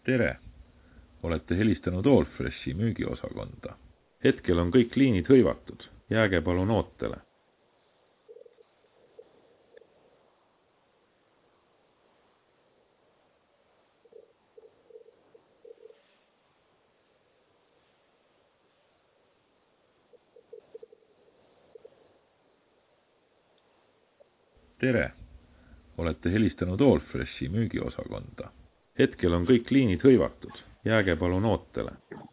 Tere! Olete helistanud Allfreshi müügiosakonda. Hetkel on kõik liinid hõivatud. Jääge palun ootele. Tere! Olete helistanud Allfreshi müügiosakonda. Hetkel on kõik liinid hõivatud. Jääge palun ootele.